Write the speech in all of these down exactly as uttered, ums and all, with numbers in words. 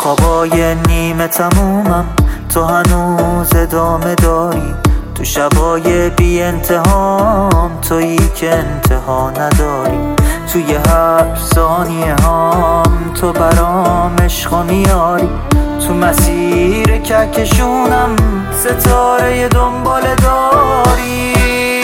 خوابای نیمه تمومم تو هنوز ادامه داری، تو شبای بی انتهام تویی که انتها نداری، توی هر ثانیه هم تو برام عشقا میاری، تو مسیر کهکشونم ستاره دنبال داری.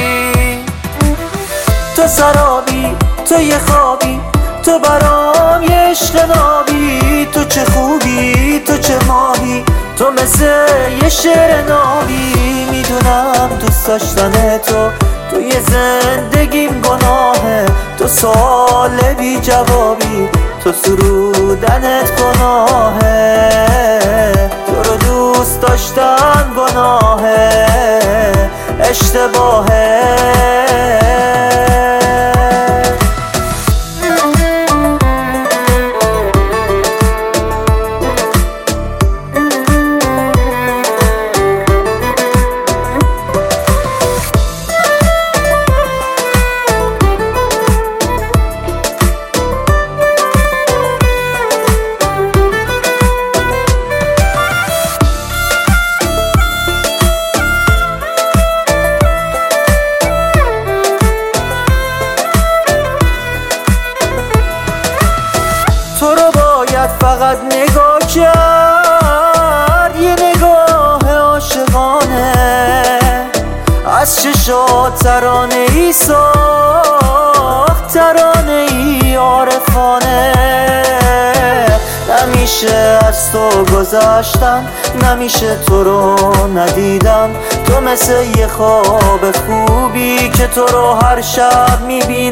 تو سرابی، تو یه خوابی، تو برام یه عشق نابی، تو چه خوبی، تو چه ماهی، تو مثل یه شعر نابی. میدونم دوست داشتن تو توی زندگیم گناهه، تو سوال بی جوابی، تو سرودنت گناهه، تو رو دوست داشتن گناهه، اشتباهه. تو رو باید فقط نگاه کرد، یه نگاه عاشقانه، از چشات ترانه ای ساخت، ترانه ای عارفانه. نمیشه از تو گذشتن، نمیشه تو رو ندیدن، تو مثل یه خواب خوبی که تو رو هر شب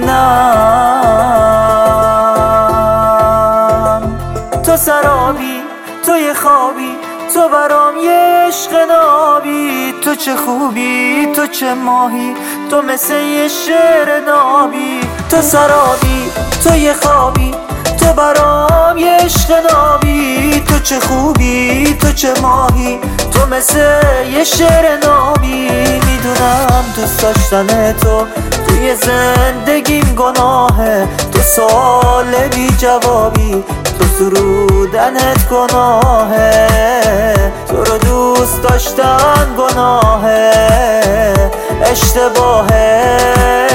میبینم. تو سرابی، تو یه خوابی، تو برام یه عشق نابی، تو چه خوبی، تو چه ماهی، تو مثل یه شعر نابی. تو سرابی، تو یه خوابی، تو برام یه عشق نابی، تو چه خوبی، تو چه ماهی، تو مثل یه شعر نابی. میدونم دوست داشتن تو توی زندگیم گناهه، تو سوال بی جوابی، تو سرودنت گناهه، تو رو دوست داشتن گناهه، اشتباهه.